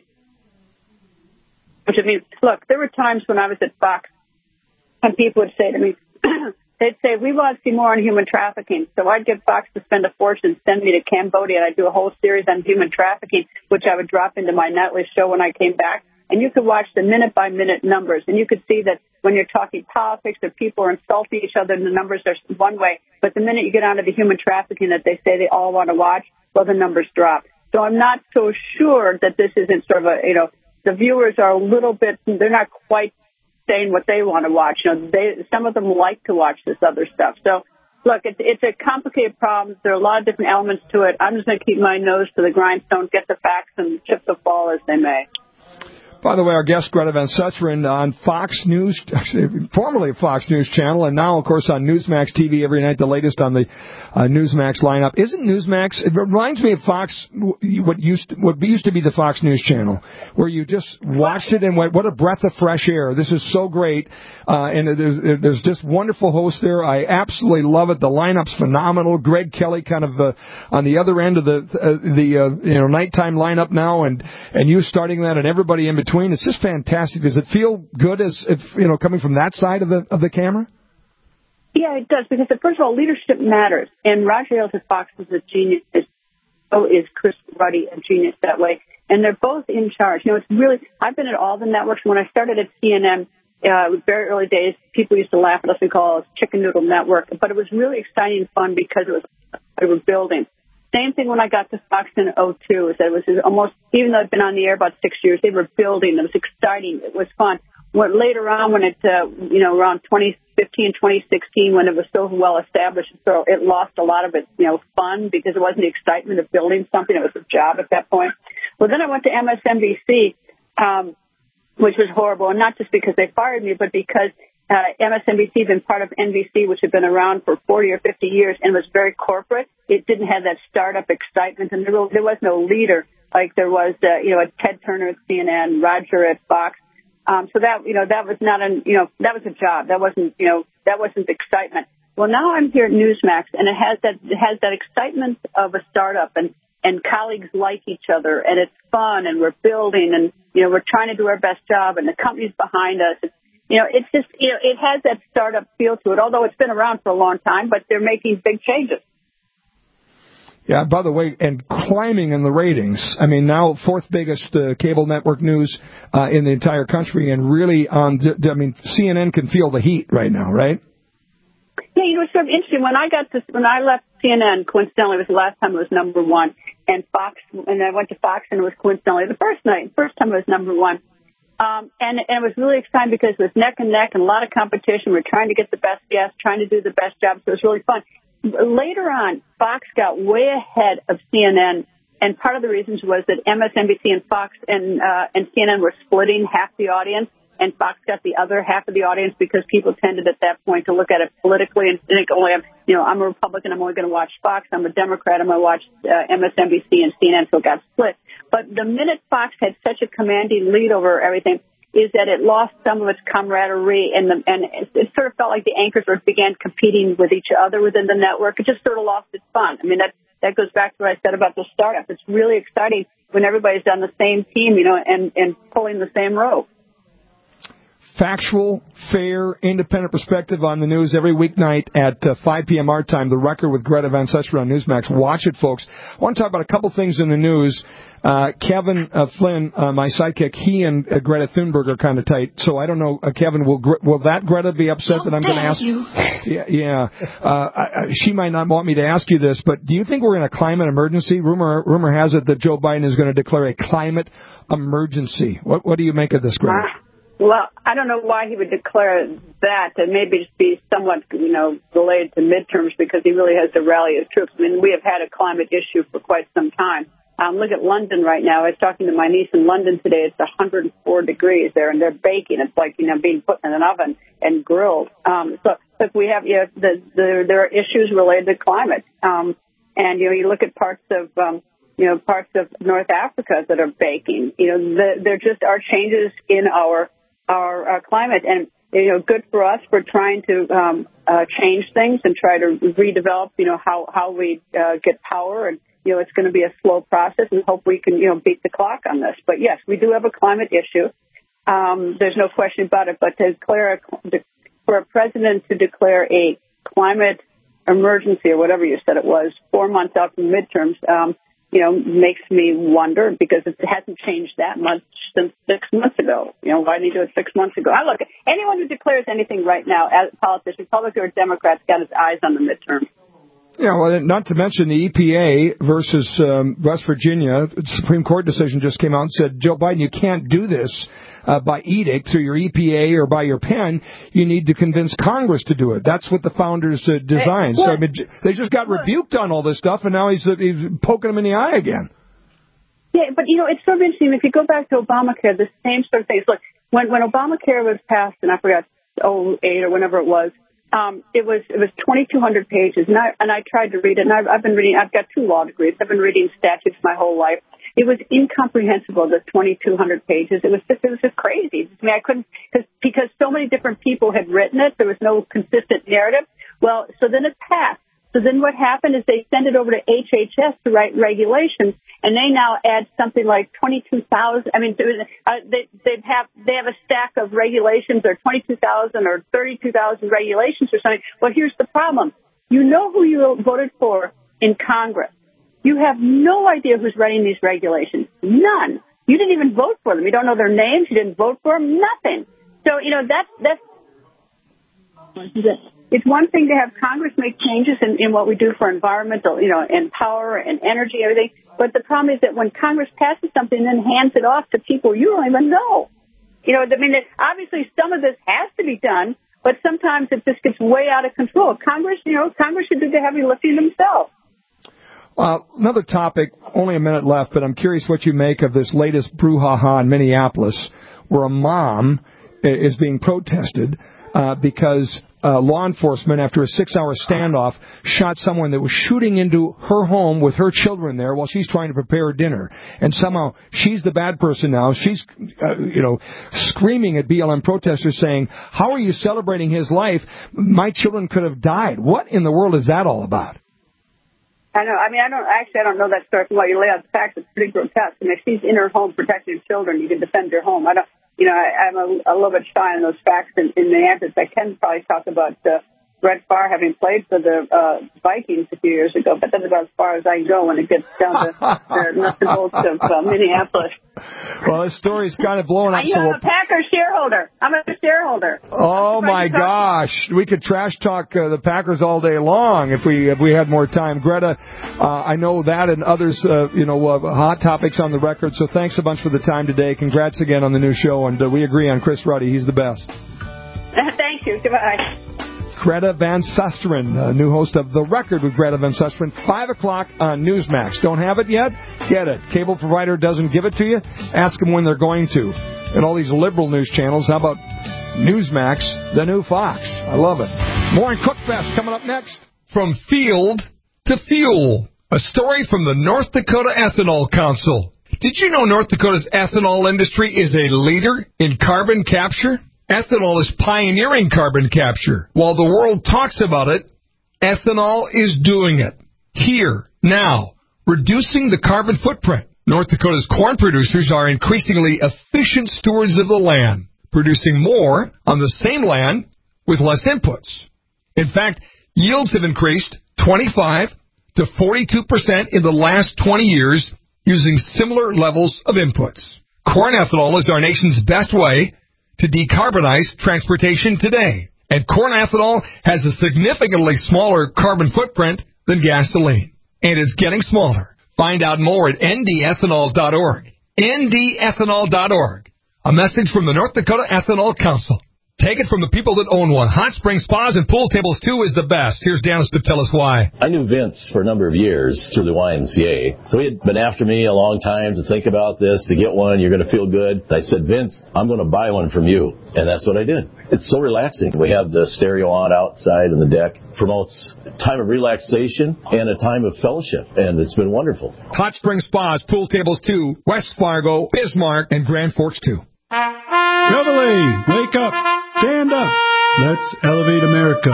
Which I mean, look, there were times when I was at Fox and people would say to me, they'd say, we want to see more on human trafficking. So I'd get Fox to spend a fortune, send me to Cambodia, and I'd do a whole series on human trafficking, which I would drop into my nightly show when I came back. And you could watch the minute-by-minute numbers, and you could see that when you're talking politics or people are insulting each other, the numbers are one way. But the minute you get onto the human trafficking that they say they all want to watch, well, the numbers drop. So I'm not so sure that this isn't sort of the viewers are a little bit, they're not quite saying what they want to watch. Some of them like to watch this other stuff. So, look, it's a complicated problem. There are a lot of different elements to it. I'm just going to keep my nose to the grindstone, get the facts, and chip the ball as they may. By the way, our guest, Greta Van Susteren, on Fox News, actually, formerly Fox News Channel, and now, of course, on Newsmax TV every night, the latest on the Newsmax lineup. Isn't Newsmax, it reminds me of Fox, what used to be the Fox News Channel, where you just watched it and went, what a breath of fresh air. This is so great. And there's just wonderful hosts there. I absolutely love it. The lineup's phenomenal. Greg Kelly kind of on the other end of the nighttime lineup now, and you starting that, and everybody in between. It's just fantastic. Does it feel good as if coming from that side of the camera? Yeah, it does, because first of all, leadership matters, and Roger Ailes at Fox is a genius. So is Chris Ruddy a genius that way, and they're both in charge. It's really, I've been at all the networks. When I started at CNN, it was very early days. People used to laugh at us and call us Chicken Noodle Network, but it was really exciting and fun because they were building. Same thing when I got to Fox in 2002. Is that it was almost, even though I'd been on the air about 6 years, they were building. It was exciting. It was fun. Later on, when it, around 2015, 2016, when it was so well established, so it lost a lot of its, fun, because it wasn't the excitement of building something. It was a job at that point. Well, then I went to MSNBC, which was horrible, and not just because they fired me, but because MSNBC had been part of NBC, which had been around for 40 or 50 years and was very corporate. It didn't have that startup excitement, and there was no leader like there was, Ted Turner at CNN, Roger at Fox. So that was not that was a job. That wasn't excitement. Well, now I'm here at Newsmax, and it has that excitement of a startup, and colleagues like each other, and it's fun, and we're building, and we're trying to do our best job, and the company's behind us. It's just it has that startup feel to it. Although it's been around for a long time, but they're making big changes. Yeah, by the way, and climbing in the ratings. I mean, now fourth biggest cable network news in the entire country, and really CNN can feel the heat right now, right? Yeah, it's sort of interesting. When I left CNN, coincidentally, it was the last time it was number one, and I went to Fox, and it was coincidentally the first time it was number one. And it was really exciting because it was neck and neck and a lot of competition. We're trying to get the best guests, trying to do the best job, so it was really fun. Later on, Fox got way ahead of CNN, and part of the reasons was that MSNBC and Fox and CNN were splitting half the audience. and Fox got the other half of the audience because people tended at that point to look at it politically and think, I'm a Republican, I'm only going to watch Fox. I'm a Democrat, I'm going to watch MSNBC and CNN, so it got split. But the minute Fox had such a commanding lead over everything is that it lost some of its camaraderie, and it sort of felt like the anchors began competing with each other within the network. It just sort of lost its fun. I mean, that goes back to what I said about the startup. It's really exciting when everybody's on the same team, and pulling the same rope. Factual, fair, independent perspective on the news every weeknight at 5 p.m. our time. The Record with Greta Van Susteren on Newsmax. Watch it, folks. I want to talk about a couple things in the news. Kevin Flynn, my sidekick, he and Greta Thunberg are kind of tight. So I don't know, Kevin, will that Greta be upset that I'm going to ask? You. Yeah. She might not want me to ask you this, but do you think we're in a climate emergency? Rumor has it that Joe Biden is going to declare a climate emergency. What do you make of this, Greta? Well, I don't know why he would declare that, and maybe just be somewhat, related to midterms, because he really has to rally his troops. I mean, we have had a climate issue for quite some time. Look at London right now. I was talking to my niece in London today. It's 104 degrees there, and they're baking. It's like, being put in an oven and grilled. So look, we have, there are issues related to climate. And, you look at parts of North Africa that are baking. There just are changes in our climate, and good for us. We're trying to change things and try to redevelop how we get power, and it's going to be a slow process, and hope we can beat the clock on this. But yes, we do have a climate issue. There's no question about it. But for a president to declare a climate emergency, or whatever you said it was, 4 months out from midterms, makes me wonder, because it hasn't changed that much since 6 months ago. Why did he do it 6 months ago? Look, anyone who declares anything right now as a politician, Republican or Democrat, got his eyes on the midterm. Yeah, well, not to mention the EPA versus West Virginia. The Supreme Court decision just came out and said, Joe Biden, you can't do this by edict through your EPA or by your pen. You need to convince Congress to do it. That's what the founders designed. So, I mean, they just got rebuked on all this stuff, and now he's poking them in the eye again. Yeah, but, it's sort of interesting. If you go back to Obamacare, the same sort of things. Look, when Obamacare was passed, and I forgot, 2008 or whenever it was, it was 2,200 pages, and I tried to read it, and I've got 2 law degrees. I've been reading statutes my whole life. It was incomprehensible, the 2,200 pages. It was just crazy. I mean, I couldn't, because so many different people had written it. There was no consistent narrative. Well, so then it passed. So then what happened is they send it over to HHS to write regulations, and they now add something like 22,000. I mean, they have a stack of regulations, or 22,000 or 32,000 regulations or something. Well, here's the problem. You know who you voted for in Congress. You have no idea who's writing these regulations. None. You didn't even vote for them. You don't know their names. You didn't vote for them. Nothing. So, that's it's one thing to have Congress make changes in what we do for environmental, and power and energy, everything. But the problem is that when Congress passes something and then hands it off to people you don't even know. Obviously some of this has to be done, but sometimes it just gets way out of control. Congress should do the heavy lifting themselves. Another topic, only a minute left, but I'm curious what you make of this latest brouhaha in Minneapolis, where a mom is being protested because law enforcement, after a 6-hour standoff, shot someone that was shooting into her home with her children there while she's trying to prepare dinner. And somehow she's the bad person now. She's, screaming at BLM protesters saying, how are you celebrating his life? My children could have died. What in the world is that all about? I know. I mean, I don't know that story. From what you lay out the facts, it's pretty grotesque. And if she's in her home protecting her children, you can defend your home. I'm a little bit shy on those facts in Minneapolis. I can probably talk about Brett Favre having played for the Vikings a few years ago, but that's about as far as I can go when it gets down to the nuts and bolts of Minneapolis. Well, this story's kind of blowing up. I'm a Packers shareholder. I'm a shareholder. Oh my gosh, we could trash talk the Packers all day long if we had more time. Greta, I know that and others, hot topics on the record. So thanks a bunch for the time today. Congrats again on the new show, and we agree on Chris Ruddy. He's the best. Thank you. Goodbye. Greta Van Susteren, new host of The Record with Greta Van Susteren, 5 o'clock on Newsmax. Don't have it yet? Get it. Cable provider doesn't give it to you? Ask them when they're going to. And all these liberal news channels, how about Newsmax, the new Fox? I love it. More in Cookfest coming up next. From field to fuel, a story from the North Dakota Ethanol Council. Did you know North Dakota's ethanol industry is a leader in carbon capture? Ethanol is pioneering carbon capture. While the world talks about it, ethanol is doing it. Here, now, reducing the carbon footprint. North Dakota's corn producers are increasingly efficient stewards of the land, producing more on the same land with less inputs. In fact, yields have increased 25 to 42% in the last 20 years using similar levels of inputs. Corn ethanol is our nation's best way to decarbonize transportation today. And corn ethanol has a significantly smaller carbon footprint than gasoline. And it's getting smaller. Find out more at ndethanol.org. ndethanol.org. A message from the North Dakota Ethanol Council. Take it from the people that own one. Hot Spring Spas and Pool Tables 2 is the best. Here's Dennis to tell us why. I knew Vince for a number of years through the YMCA. So he had been after me a long time to think about this, to get one. You're going to feel good. I said, Vince, I'm going to buy one from you. And that's what I did. It's so relaxing. We have the stereo on outside on the deck. Promotes a time of relaxation and a time of fellowship. And it's been wonderful. Hot Spring Spas, Pool Tables 2, West Fargo, Bismarck, and Grand Forks 2. Reveille, wake up, stand up. Let's elevate America.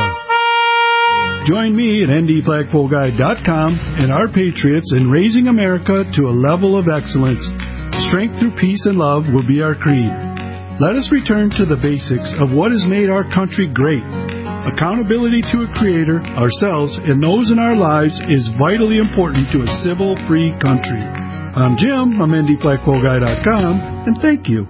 Join me at ndflagpoleguy.com and our patriots in raising America to a level of excellence. Strength through peace and love will be our creed. Let us return to the basics of what has made our country great. Accountability to a creator, ourselves, and those in our lives is vitally important to a civil, free country. I'm Jim, I'm ndflagpoleguy.com, and thank you.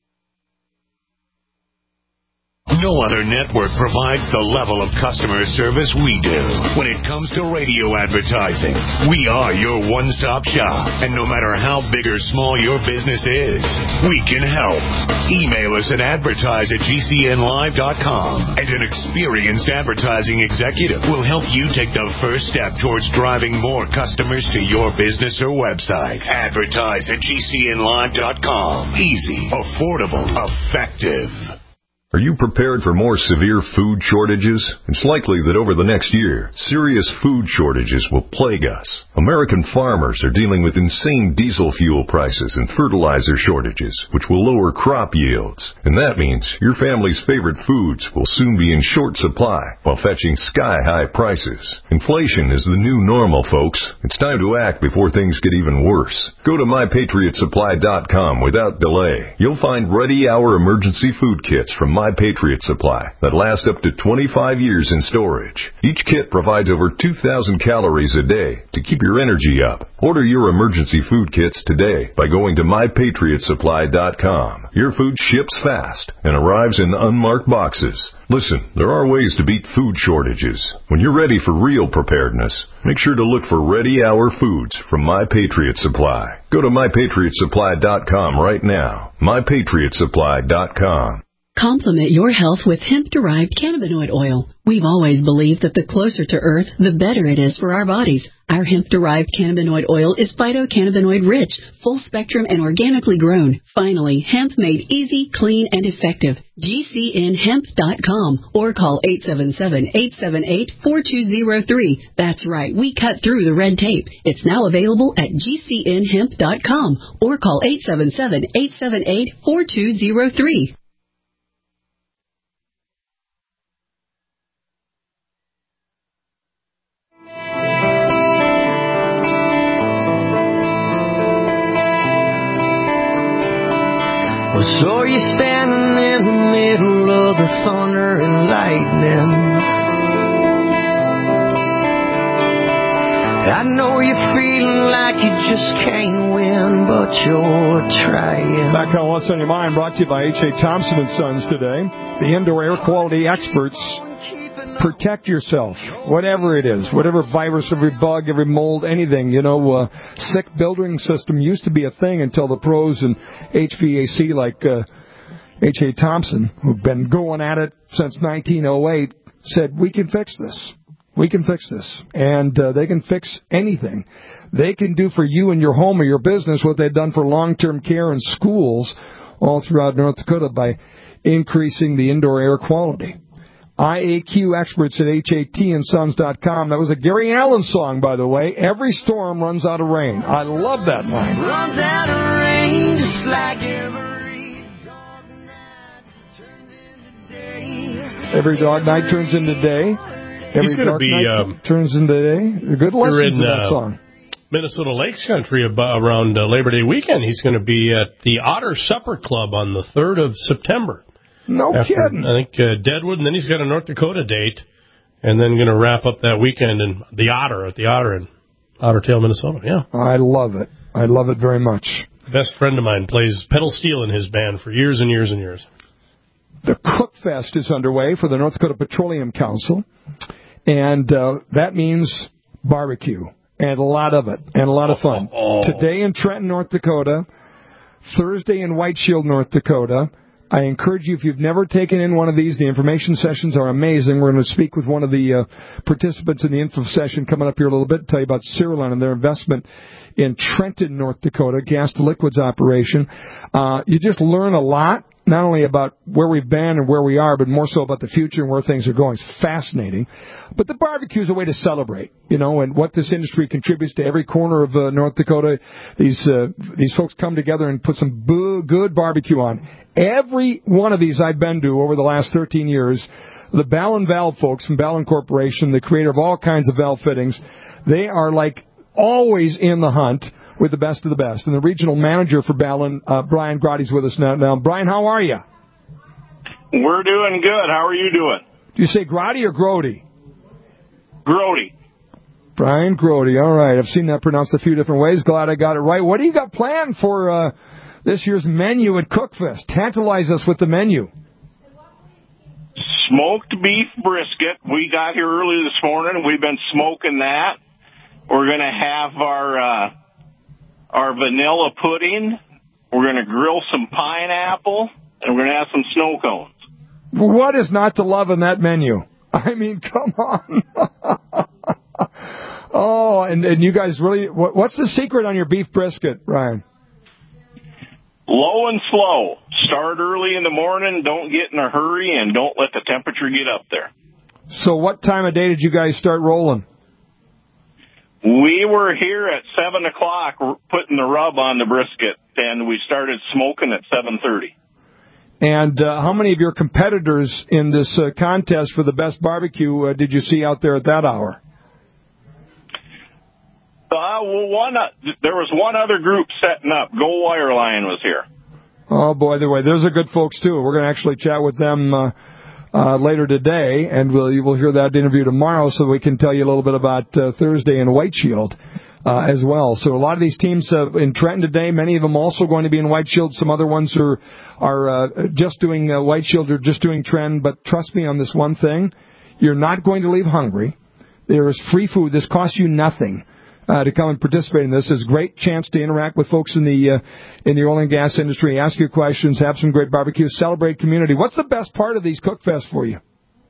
No other network provides the level of customer service we do. When it comes to radio advertising, we are your one-stop shop. And no matter how big or small your business is, we can help. Email us at advertise@gcnlive.com, and an experienced advertising executive will help you take the first step towards driving more customers to your business or website. Advertise@gcnlive.com. Easy, affordable, effective. Are you prepared for more severe food shortages? It's likely that over the next year, serious food shortages will plague us. American farmers are dealing with insane diesel fuel prices and fertilizer shortages, which will lower crop yields. And that means your family's favorite foods will soon be in short supply while fetching sky-high prices. Inflation is the new normal, folks. It's time to act before things get even worse. Go to MyPatriotSupply.com without delay. You'll find ready-hour emergency food kits from My Patriot Supply that last up to 25 years in storage. Each kit provides over 2,000 calories a day to keep your energy up. Order your emergency food kits today by going to MyPatriotSupply.com. Your food ships fast and arrives in unmarked boxes. Listen, there are ways to beat food shortages. When you're ready for real preparedness, make sure to look for ready-hour foods from My Patriot Supply. Go to MyPatriotSupply.com right now. MyPatriotSupply.com. Complement your health with hemp-derived cannabinoid oil. We've always believed that the closer to Earth, the better it is for our bodies. Our hemp-derived cannabinoid oil is phytocannabinoid-rich, full-spectrum, and organically grown. Finally, hemp made easy, clean, and effective. GCNHemp.com or call 877-878-4203. That's right, we cut through the red tape. It's now available at GCNHemp.com or call 877-878-4203. Well, sure you're standing in the middle of the thunder and lightning. I know you're feeling like you just can't win, but you're trying. Back on What's on Your Mind, brought to you by H.A. Thompson & Sons today. The indoor air quality experts. Protect yourself, whatever it is, whatever virus, every bug, every mold, anything. You know, sick building system used to be a thing until the pros in HVAC like H.A. Thompson, who've been going at it since 1908, said, we can fix this. We can fix this. And they can fix anything. They can do for you and your home or your business what they've done for long-term care and schools all throughout North Dakota by increasing the indoor air quality. IAQ experts at HATandsons.com. That was a Gary Allan song, by the way. Every storm runs out of rain. I love that line. Runs out of rain just like every dog night turns into day. Every dog night turns into day. Every dark night turns into day. Good lessons in that song. Minnesota Lakes Country around Labor Day weekend. He's going to be at the Otter Supper Club on the 3rd of September. No kidding. I think Deadwood, and then he's got a North Dakota date, and then going to wrap up that weekend in the Otter in Ottertail, Minnesota. Yeah, I love it. I love it very much. Best friend of mine plays pedal steel in his band for years and years and years. The Cook Fest is underway for the North Dakota Petroleum Council, and that means barbecue and a lot of it and a lot of fun. Today in Trenton, North Dakota, Thursday in White Shield, North Dakota. I encourage you, if you've never taken in one of these, the information sessions are amazing. We're going to speak with one of the participants in the info session coming up here a little bit, tell you about Ceraline and their investment in Trenton, North Dakota, gas to liquids operation. You just learn a lot, not only about where we've been and where we are, but more so about the future and where things are going. It's fascinating. But the barbecue is a way to celebrate, and what this industry contributes to every corner of North Dakota. These folks come together and put some good barbecue on. Every one of these I've been to over the last 13 years, the Ballon Valve folks from Ballon Corporation, the creator of all kinds of valve fittings, they are like always in the hunt with the best of the best. And the regional manager for Ballon, Brian Grody's with us now. Brian, how are you? We're doing good. How are you doing? Do you say Grody or Grody? Grody. Brian Grody. All right. I've seen that pronounced a few different ways. Glad I got it right. What do you got planned for this year's menu at Cookfest? Tantalize us with the menu. Smoked beef brisket. We got here early this morning. We've been smoking that. We're going to have our vanilla pudding. We're going to grill some pineapple, and we're going to have some snow cones. What is not to love in that menu? I mean, come on. Oh, and you guys really, what's the secret on your beef brisket, Ryan? Low and slow. Start early in the morning, don't get in a hurry, and don't let the temperature get up there. So what time of day did you guys start rolling? We were here at 7 o'clock putting the rub on the brisket, and we started smoking at 7:30. And how many of your competitors in this contest for the best barbecue did you see out there at that hour? There was one other group setting up. Go Wireline was here. Oh, boy, those are good folks, too. We're going to actually chat with them later today, and we'll hear that interview tomorrow so we can tell you a little bit about Thursday in White Shield as well. So a lot of these teams in Trenton today, many of them also going to be in White Shield. Some other ones are just doing White Shield or just doing Trenton. But trust me on this one thing, you're not going to leave hungry. There is free food. This costs you nothing. To come and participate in this. It's a great chance to interact with folks in the oil and gas industry, ask you questions, have some great barbecue, celebrate community. What's the best part of these Cook Fest for you?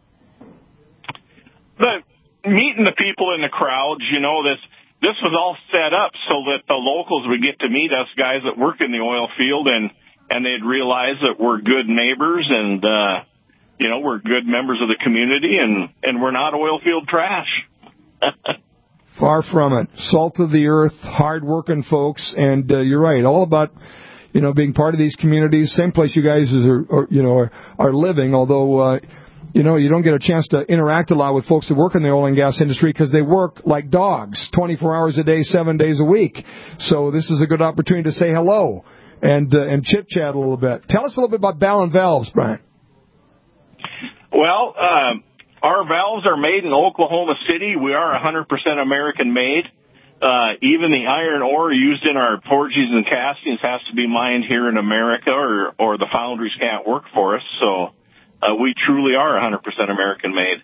Meeting the people in the crowds. This was all set up so that the locals would get to meet us guys that work in the oil field, and they'd realize that we're good neighbors and we're good members of the community, and we're not oil field trash. Far from it. Salt of the earth, hard-working folks, and you're right, all about, being part of these communities. Same place you guys are living, although, you don't get a chance to interact a lot with folks that work in the oil and gas industry because they work like dogs, 24 hours a day, 7 days a week. So this is a good opportunity to say hello and chit-chat a little bit. Tell us a little bit about Ballon Valves, Brian. Well, our valves are made in Oklahoma City. We are 100% American-made. Even the iron ore used in our forges and castings has to be mined here in America, or the foundries can't work for us. So we truly are 100% American-made.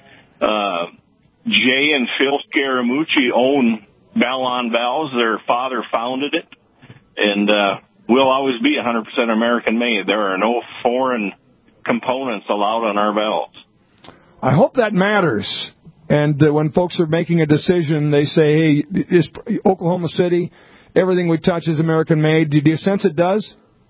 Jay and Phil Scaramucci own Ballon Valves. Their father founded it, and we'll always be 100% American-made. There are no foreign components allowed on our valves. I hope that matters. And when folks are making a decision, they say, hey, is Oklahoma City, everything we touch is American-made. Do you sense it does?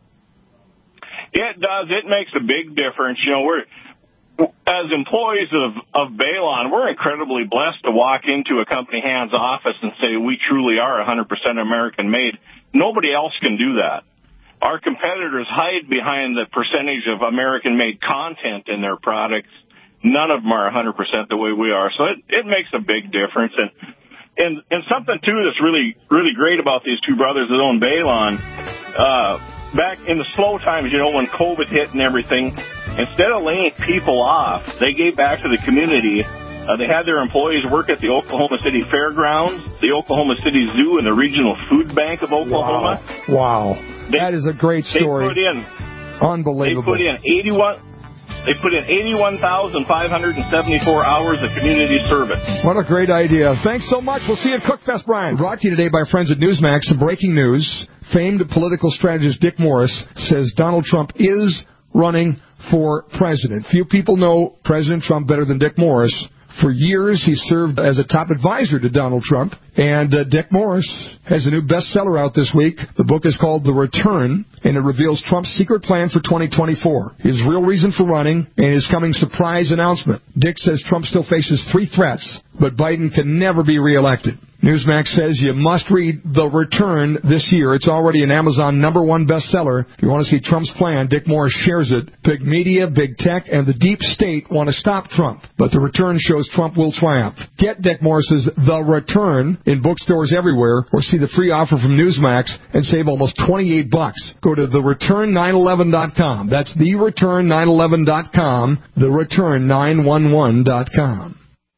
It does. It makes a big difference. You know, as employees of Baylon, we're incredibly blessed to walk into a company hand's office and say we truly are 100% American-made. Nobody else can do that. Our competitors hide behind the percentage of American-made content in their products. None of them are 100% the way we are. So it makes a big difference. And something, too, that's really, really great about these two brothers that own Baylon, back in the slow times, you know, when COVID hit and everything, instead of laying people off, they gave back to the community. They had their employees work at the Oklahoma City Fairgrounds, the Oklahoma City Zoo, and the Regional Food Bank of Oklahoma. Wow. That is a great story. Unbelievable. They put in 81,574 hours of community service. What a great idea. Thanks so much. We'll see you at Cookfest, Brian. Brought to you today by friends at Newsmax. Some breaking news. Famed political strategist Dick Morris says Donald Trump is running for president. Few people know President Trump better than Dick Morris. For years, he served as a top advisor to Donald Trump. And Dick Morris has a new bestseller out this week. The book is called The Return, and it reveals Trump's secret plan for 2024, his real reason for running, and his coming surprise announcement. Dick says Trump still faces 3 threats, but Biden can never be reelected. Newsmax says you must read The Return this year. It's already an Amazon #1 bestseller. If you want to see Trump's plan, Dick Morris shares it. Big media, big tech, and the deep state want to stop Trump. But The Return shows Trump will triumph. Get Dick Morris's The Return in bookstores everywhere, or see the free offer from Newsmax and save almost $28. Go to thereturn911.com. That's thereturn911.com, thereturn911.com.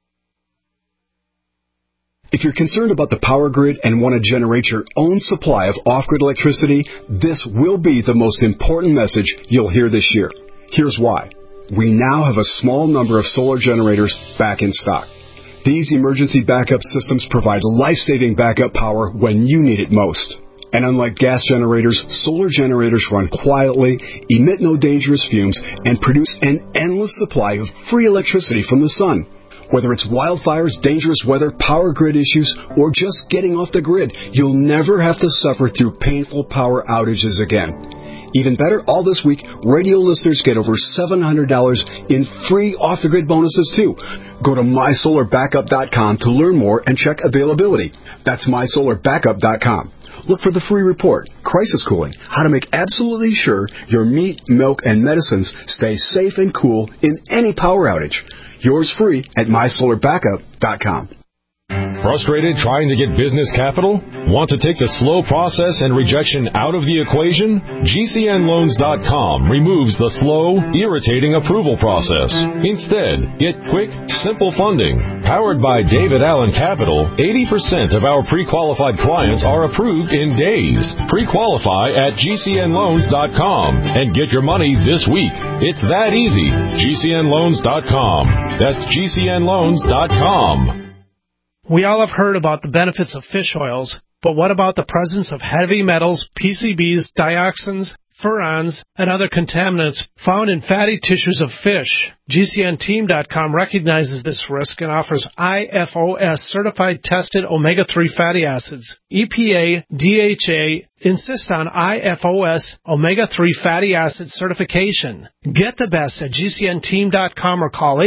If you're concerned about the power grid and want to generate your own supply of off-grid electricity, this will be the most important message you'll hear this year. Here's why. We now have a small number of solar generators back in stock. These emergency backup systems provide life-saving backup power when you need it most. And unlike gas generators, solar generators run quietly, emit no dangerous fumes, and produce an endless supply of free electricity from the sun. Whether it's wildfires, dangerous weather, power grid issues, or just getting off the grid, you'll never have to suffer through painful power outages again. Even better, all this week, radio listeners get over $700 in free off-the-grid bonuses, too. Go to mysolarbackup.com to learn more and check availability. That's mysolarbackup.com. Look for the free report, Crisis Cooling, how to make absolutely sure your meat, milk, and medicines stay safe and cool in any power outage. Yours free at mysolarbackup.com. Frustrated trying to get business capital? Want to take the slow process and rejection out of the equation? GCNloans.com removes the slow, irritating approval process. Instead, get quick, simple funding. Powered by David Allen Capital, 80% of our pre-qualified clients are approved in days. Pre-qualify at GCNloans.com and get your money this week. It's that easy. GCNloans.com. That's GCNloans.com. We all have heard about the benefits of fish oils, but what about the presence of heavy metals, PCBs, dioxins, furans, and other contaminants found in fatty tissues of fish? GCNteam.com recognizes this risk and offers IFOS certified tested omega-3 fatty acids. EPA, DHA insist on IFOS omega-3 fatty acid certification. Get the best at GCNteam.com or call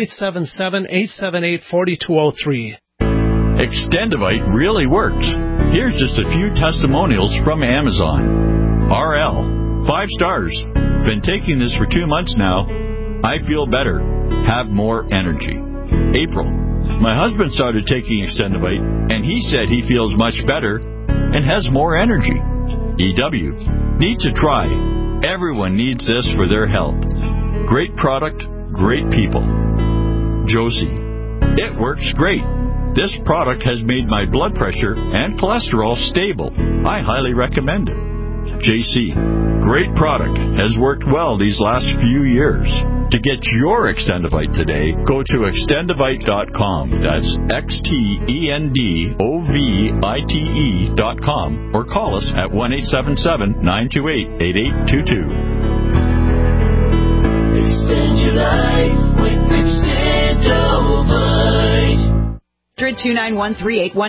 877-878-4203. Extendivite really works. Here's just a few testimonials from Amazon. RL, 5 stars. Been taking this for 2 months now. I feel better. Have more energy. April, my husband started taking Extendivite, and he said he feels much better and has more energy. EW, need to try. Everyone needs this for their health. Great product, great people. Josie, it works great. This product has made my blood pressure and cholesterol stable. I highly recommend it. JC, great product. Has worked well these last few years. To get your Extendivite today, go to extendivite.com. That's XTENDOVITE.com or call us at 1-877-928-8822. Extend your life with Extendivite. 291-381.